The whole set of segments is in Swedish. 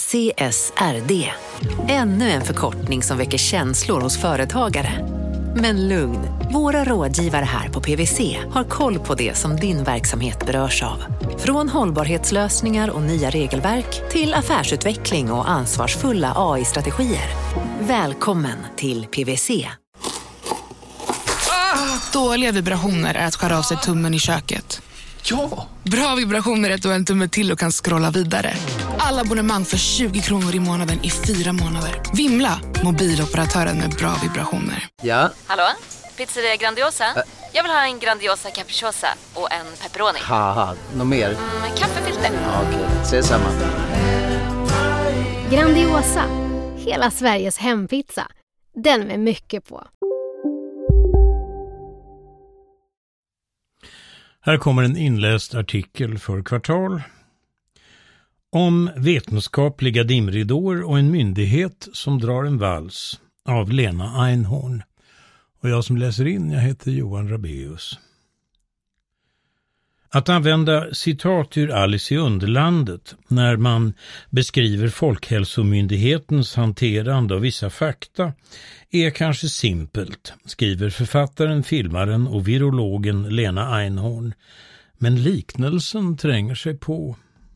CSRD. Ännu en förkortning som väcker känslor hos företagare. Men lugn, våra rådgivare här på PwC har koll på det som din verksamhet berörs av. Från hållbarhetslösningar och nya regelverk till affärsutveckling och ansvarsfulla AI-strategier. Välkommen till PwC. Dåliga vibrationer är att skära av sig tummen i köket. Ja! Bra vibrationer är att du har en tumme till och kan scrolla vidare. Alla abonnemang för 20 kronor i månaden i 4 månader. Vimla! Mobiloperatören med bra vibrationer. Ja? Hallå? Pizzeria Grandiosa? Jag vill ha en Grandiosa capriciosa och en pepperoni. Haha, något mer? Kaffefilter. Ja, okej, ses samma. Grandiosa, hela Sveriges hempizza. Den med mycket på. Här kommer en inläst artikel för Kvartal om vetenskapliga dimridåer och en myndighet som drar en vals av Lena Einhorn. Och jag som läser in, jag heter Johan Rabeus. Att använda citat ur Alice i Underlandet när man beskriver Folkhälsomyndighetens hanterande av vissa fakta är kanske simpelt, skriver författaren, filmaren och virologen Lena Einhorn. Men liknelsen tränger sig på.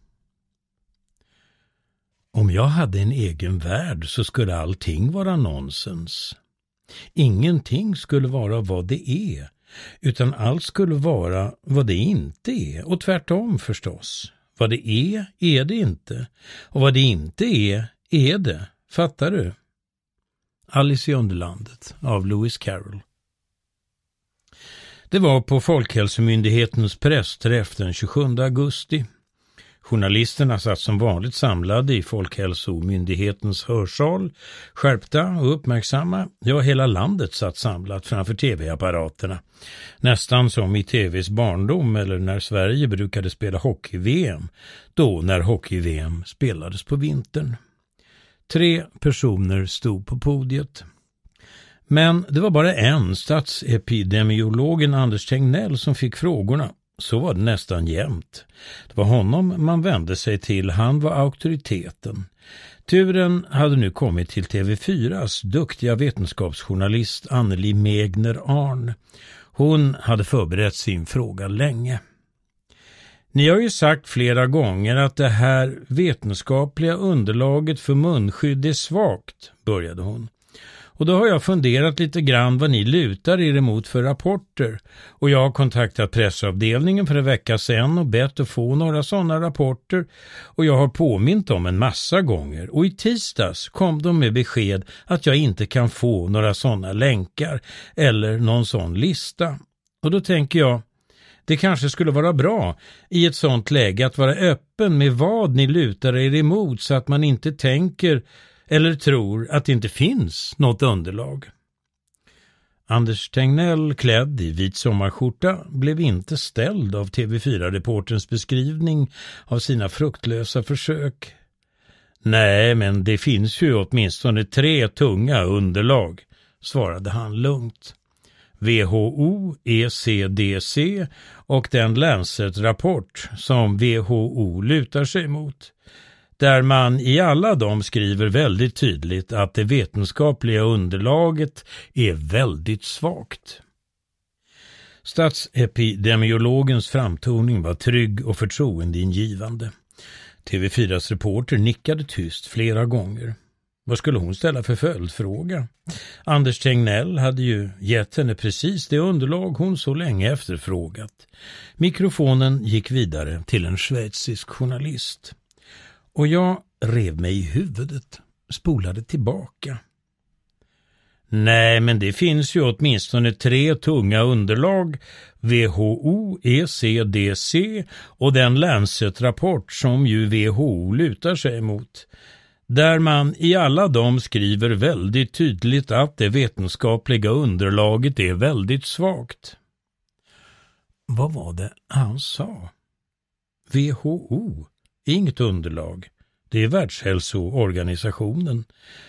Om jag hade en egen värld så skulle allting vara nonsens. Ingenting skulle vara vad det är, utan allt skulle vara vad det inte är, och tvärtom förstås. Vad det är det inte, och vad det inte är det. Fattar du? Alice i Underlandet av Lewis Carroll. Det var på Folkhälsomyndighetens pressträff den 27 augusti. Journalisterna satt som vanligt samlade i Folkhälsomyndighetens hörsal, skärpta och uppmärksamma. Ja, hela landet satt samlat framför tv-apparaterna. Nästan som i tvs barndom eller när Sverige brukade spela hockey-VM, då när hockey-VM spelades på vintern. 3 personer stod på podiet. Men det var bara en, statsepidemiologen Anders Tegnell, som fick frågorna. Så var det nästan jämnt. Det var honom man vände sig till, han var auktoriteten. Turen hade nu kommit till TV4s duktiga vetenskapsjournalist Anneli Mägner-Arn. Hon hade förberett sin fråga länge. Ni har ju sagt flera gånger att det här vetenskapliga underlaget för munskydd är svagt, började hon. Och då har jag funderat lite grann vad ni lutar er emot för rapporter. Och jag har kontaktat pressavdelningen för en vecka sedan och bett att få några sådana rapporter. Och jag har påmint dem en massa gånger. Och i tisdags kom de med besked att jag inte kan få några sådana länkar eller någon sån lista. Och då tänker jag, det kanske skulle vara bra i ett sådant läge att vara öppen med vad ni lutar er emot så att man inte tänker eller tror att det inte finns något underlag. Anders Tegnell, klädd i vit sommarskjorta, blev inte ställd av TV4-reporterns beskrivning av sina fruktlösa försök. Nej, men det finns ju åtminstone 3 tunga underlag, svarade han lugnt. WHO, ECDC och den Lancet-rapport som WHO lutar sig mot. Där man i alla dem skriver väldigt tydligt att det vetenskapliga underlaget är väldigt svagt. Statsepidemiologens framtoning var trygg och förtroendeingivande. TV4s reporter nickade tyst flera gånger. Vad skulle hon ställa för följdfråga? Anders Tegnell hade ju gett henne precis det underlag hon så länge efterfrågat. Mikrofonen gick vidare till en schweizisk journalist. Och jag rev mig i huvudet, spolade tillbaka. Nej, men det finns ju åtminstone 3 tunga underlag, WHO, ECDC och den Lancet-rapport som ju WHO lutar sig mot. Där man i alla dem skriver väldigt tydligt att det vetenskapliga underlaget är väldigt svagt. Vad var det han sa? WHO? Inget underlag. Det är Världshälsoorganisationen.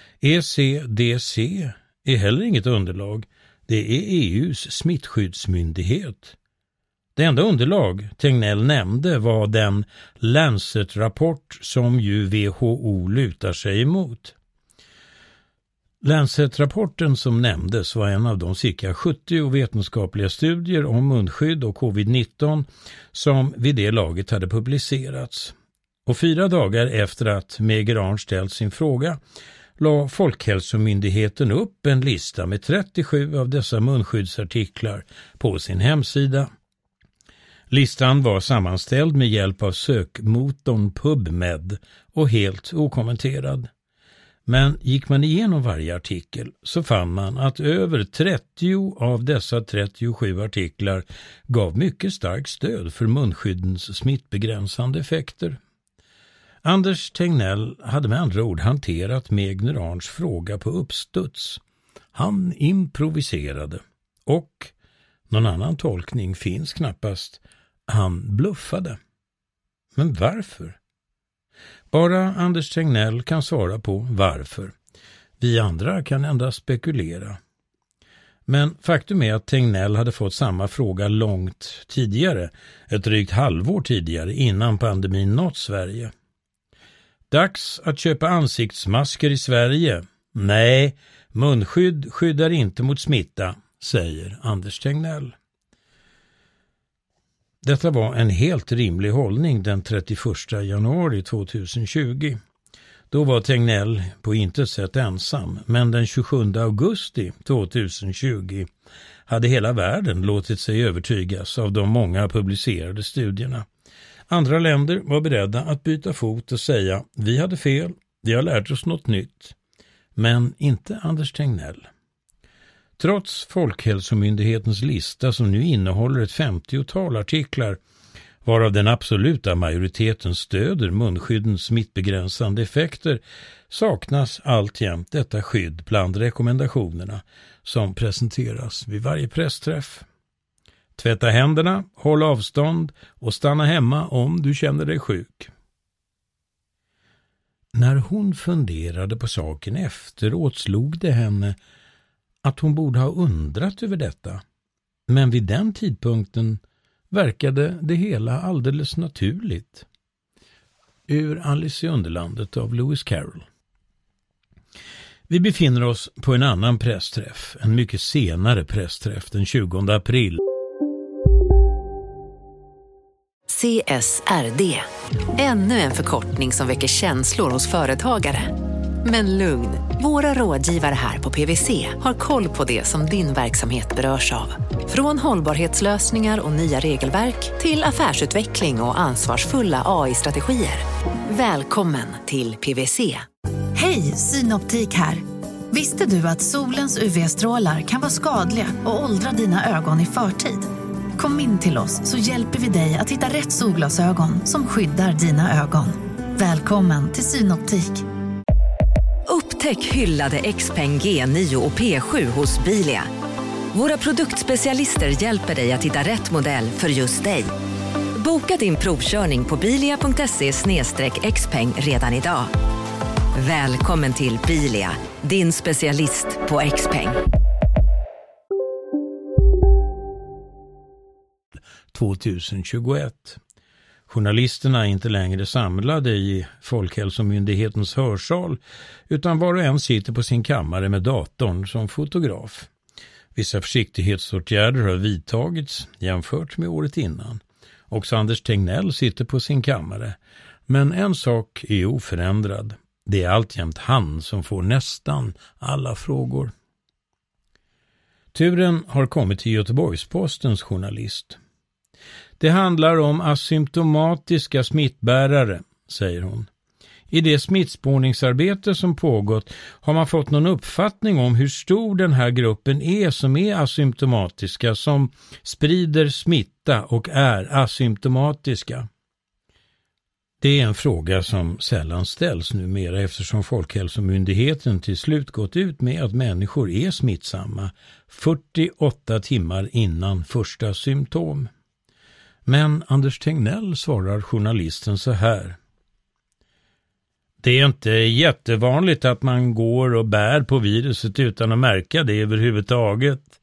ECDC är heller inget underlag. Det är EUs smittskyddsmyndighet. Det enda underlag Tegnell nämnde var den Lancet-rapport som ju WHO lutar sig emot. Lancet-rapporten som nämndes var en av de cirka 70 vetenskapliga studier om munskydd och covid-19 som vid det laget hade publicerats. Och 4 dagar efter att Meger ställt sin fråga la Folkhälsomyndigheten upp en lista med 37 av dessa munskyddsartiklar på sin hemsida. Listan var sammanställd med hjälp av sökmotorn PubMed och helt okommenterad. Men gick man igenom varje artikel så fann man att över 30 av dessa 37 artiklar gav mycket starkt stöd för munskyddens smittbegränsande effekter. Anders Tegnell hade med andra ord hanterat Meger Arns fråga på uppstuds. Han improviserade och, någon annan tolkning finns knappast, han bluffade. Men varför? Bara Anders Tegnell kan svara på varför. Vi andra kan endast spekulera. Men faktum är att Tegnell hade fått samma fråga långt tidigare, ett drygt halvår tidigare innan pandemin nått Sverige. Dags att köpa ansiktsmasker i Sverige. Nej, munskydd skyddar inte mot smitta, säger Anders Tegnell. Detta var en helt rimlig hållning den 31 januari 2020. Då var Tegnell på intet sätt ensam, men den 27 augusti 2020 hade hela världen låtit sig övertygas av de många publicerade studierna. Andra länder var beredda att byta fot och säga vi hade fel, vi har lärt oss något nytt. Men inte Anders Tegnell. Trots Folkhälsomyndighetens lista som nu innehåller ett 50-tal artiklar varav den absoluta majoriteten stöder munskyddens smittbegränsande effekter saknas alltjämt detta skydd bland rekommendationerna som presenteras vid varje pressträff. Tvätta händerna, håll avstånd och stanna hemma om du känner dig sjuk. När hon funderade på saken efteråt slog det henne att hon borde ha undrat över detta. Men vid den tidpunkten verkade det hela alldeles naturligt. Ur Alice i Underlandet av Lewis Carroll. Vi befinner oss på en annan pressträff, en mycket senare pressträff den 20 april. CSRD. Ännu en förkortning som väcker känslor hos företagare. Men lugn, våra rådgivare här på PwC har koll på det som din verksamhet berörs av. Från hållbarhetslösningar och nya regelverk till affärsutveckling och ansvarsfulla AI-strategier. Välkommen till PwC. Hej, Synoptik här. Visste du att solens UV-strålar kan vara skadliga och åldra dina ögon i förtid? Kom in till oss så hjälper vi dig att hitta rätt solglasögon som skyddar dina ögon. Välkommen till Synoptik. Upptäck hyllade XPeng G9 och P7 hos Bilia. Våra produktspecialister hjälper dig att hitta rätt modell för just dig. Boka din provkörning på bilia.se/xpeng redan idag. Välkommen till Bilia, din specialist på XPeng. 2021. Journalisterna är inte längre samlade i Folkhälsomyndighetens hörsal utan var och en sitter på sin kammare med datorn som fotograf. Vissa försiktighetsåtgärder har vidtagits jämfört med året innan. Också Anders Tegnell sitter på sin kammare. Men en sak är oförändrad. Det är alltjämt han som får nästan alla frågor. Turen har kommit till Göteborgs-Postens journalist. Det handlar om asymptomatiska smittbärare, säger hon. I det smittspårningsarbete som pågått har man fått någon uppfattning om hur stor den här gruppen är som är asymptomatiska, som sprider smitta och är asymptomatiska. Det är en fråga som sällan ställs numera eftersom Folkhälsomyndigheten till slut gått ut med att människor är smittsamma 48 timmar innan första symptom. Men Anders Tegnell svarar journalisten så här. Det är inte jättevanligt att man går och bär på viruset utan att märka det överhuvudtaget.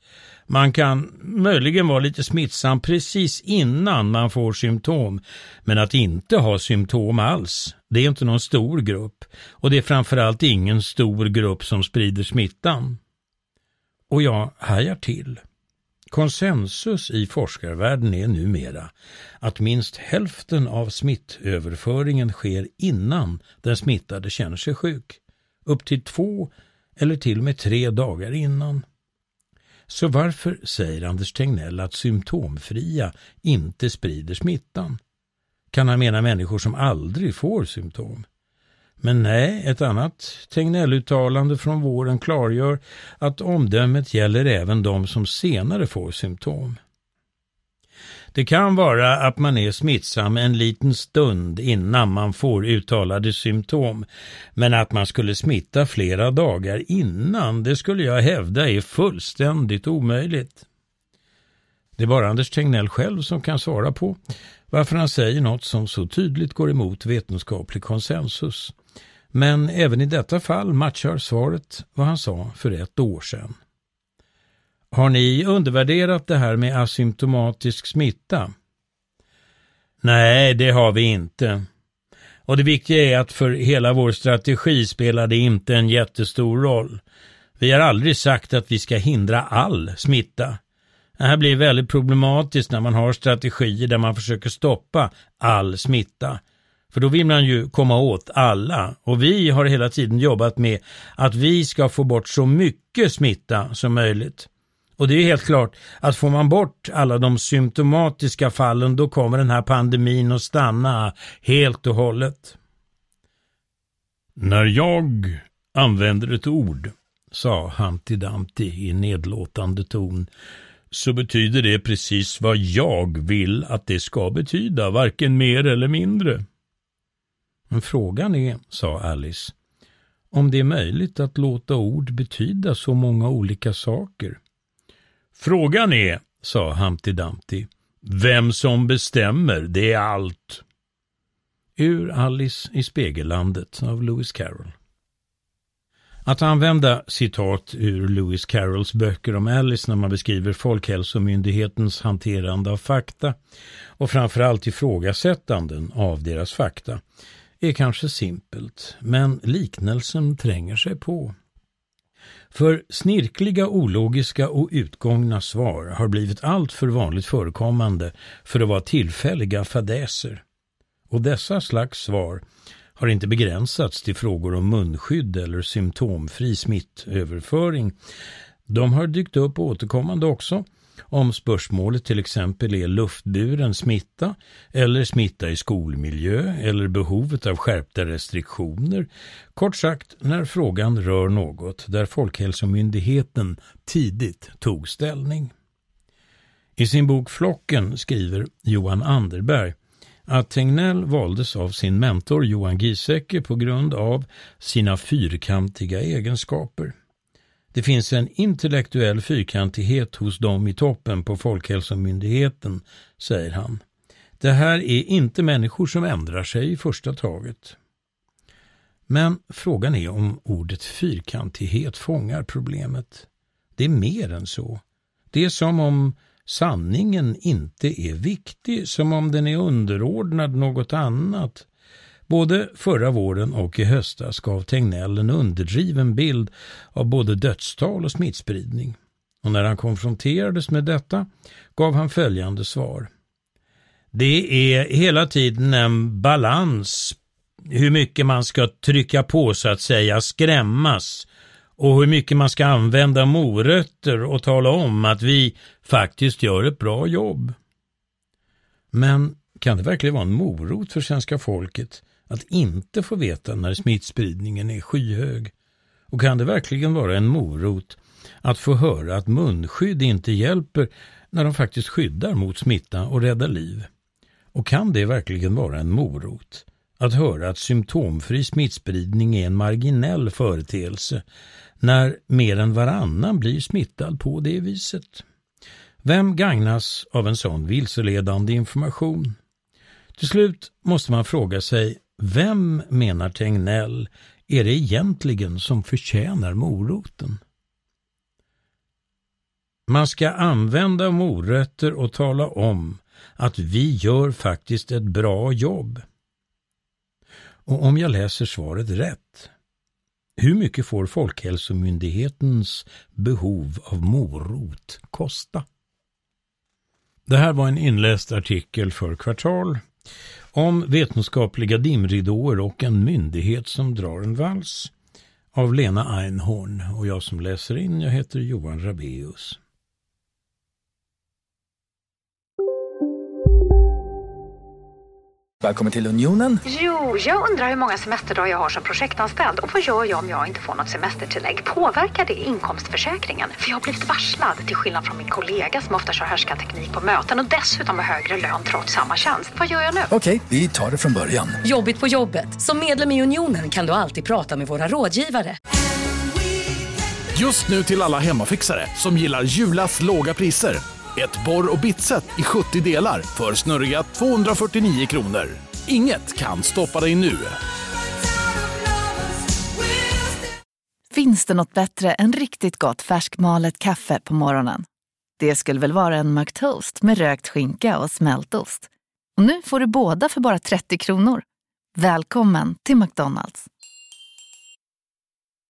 Man kan möjligen vara lite smittsam precis innan man får symptom, men att inte ha symptom alls, det är inte någon stor grupp, och det är framförallt ingen stor grupp som sprider smittan. Och jag hajar till. Konsensus i forskarvärlden är numera att minst hälften av smittöverföringen sker innan den smittade känner sig sjuk, upp till 2 eller till och med 3 dagar innan. Så varför säger Anders Tegnell att symptomfria inte sprider smittan? Kan han mena människor som aldrig får symptom? Men nej, ett annat Tegnell-uttalande från våren klargör att omdömet gäller även de som senare får symptom. Det kan vara att man är smittsam en liten stund innan man får uttalade symptom, men att man skulle smitta flera dagar innan, det skulle jag hävda är fullständigt omöjligt. Det är bara Anders Tegnell själv som kan svara på varför han säger något som så tydligt går emot vetenskaplig konsensus. Men även i detta fall matchar svaret vad han sa för 1 år sedan. Har ni undervärderat det här med asymptomatisk smitta? Nej, det har vi inte. Och det viktiga är att för hela vår strategi spelar det inte en jättestor roll. Vi har aldrig sagt att vi ska hindra all smitta. Det här blir väldigt problematiskt när man har strategier där man försöker stoppa all smitta. För då vill man ju komma åt alla. Och vi har hela tiden jobbat med att vi ska få bort så mycket smitta som möjligt. Och det är helt klart att får man bort alla de symptomatiska fallen, då kommer den här pandemin att stanna helt och hållet. När jag använder ett ord, sa Humpty Dumpty i nedlåtande ton, så betyder det precis vad jag vill att det ska betyda, varken mer eller mindre. Men frågan är, sa Alice, om det är möjligt att låta ord betyda så många olika saker. Frågan är, sa Humpty Dumpty, vem som bestämmer, det är allt. Ur Alice i Spegellandet av Lewis Carroll. Att använda citat ur Lewis Carrolls böcker om Alice när man beskriver Folkhälsomyndighetens hanterande av fakta och framförallt ifrågasättanden av deras fakta är kanske simpelt, men liknelsen tränger sig på. För snirkliga, ologiska och utgångna svar har blivit allt för vanligt förekommande för att vara tillfälliga fadäser. Och dessa slags svar har inte begränsats till frågor om munskydd eller symptomfri smittöverföring. De har dykt upp återkommande också om spörsmålet till exempel är luftburen smitta eller smitta i skolmiljö eller behovet av skärpta restriktioner. Kort sagt, när frågan rör något där Folkhälsomyndigheten tidigt tog ställning. I sin bok Flocken skriver Johan Anderberg att Tegnell valdes av sin mentor Johan Giesecke på grund av sina fyrkantiga egenskaper. Det finns en intellektuell fyrkantighet hos dem i toppen på Folkhälsomyndigheten, säger han. Det här är inte människor som ändrar sig i första taget. Men frågan är om ordet fyrkantighet fångar problemet. Det är mer än så. Det är som om sanningen inte är viktig, som om den är underordnad något annat. Både förra våren och i höstas gav Tegnell en underdriven bild av både dödstal och smittspridning. Och när han konfronterades med detta gav han följande svar. Det är hela tiden en balans hur mycket man ska trycka på, så att säga, skrämmas, och hur mycket man ska använda morötter och tala om att vi faktiskt gör ett bra jobb. Men kan det verkligen vara en morot för svenska folket att inte få veta när smittspridningen är skyhög? Och kan det verkligen vara en morot att få höra att munskydd inte hjälper när de faktiskt skyddar mot smitta och räddar liv? Och kan det verkligen vara en morot att höra att symptomfri smittspridning är en marginell företeelse när mer än varannan blir smittad på det viset? Vem gagnas av en sån vilseledande information? Till slut måste man fråga sig, vem menar Tegnell är det egentligen som förtjänar moroten? Man ska använda morötter och tala om att vi gör faktiskt ett bra jobb. Och om jag läser svaret rätt, hur mycket får Folkhälsomyndighetens behov av morot kosta? Det här var en inläst artikel för Kvartal om vetenskapliga dimridåer och en myndighet som drar en vals av Lena Einhorn, och jag som läser in, jag heter Johan Rabeus. Välkommen till Unionen. Jo, jag undrar hur många semesterdagar jag har som projektanställd och vad gör jag om jag inte får något semestertillägg? Påverkar det inkomstförsäkringen? För jag har blivit varslad, till skillnad från min kollega som ofta kör härskarteknik på möten och dessutom har högre lön trots samma tjänst. Vad gör jag nu? Okej, vi tar det från början. Jobbigt på jobbet. Som medlem i Unionen kan du alltid prata med våra rådgivare. Just nu till alla hemmafixare som gillar Julas låga priser. Ett borr- och bitset i 70 delar för snurriga 249 kronor. Inget kan stoppa dig nu. Finns det något bättre än riktigt gott färskmalet kaffe på morgonen? Det skulle väl vara en McToast med rökt skinka och smältost. Och nu får du båda för bara 30 kronor. Välkommen till McDonald's.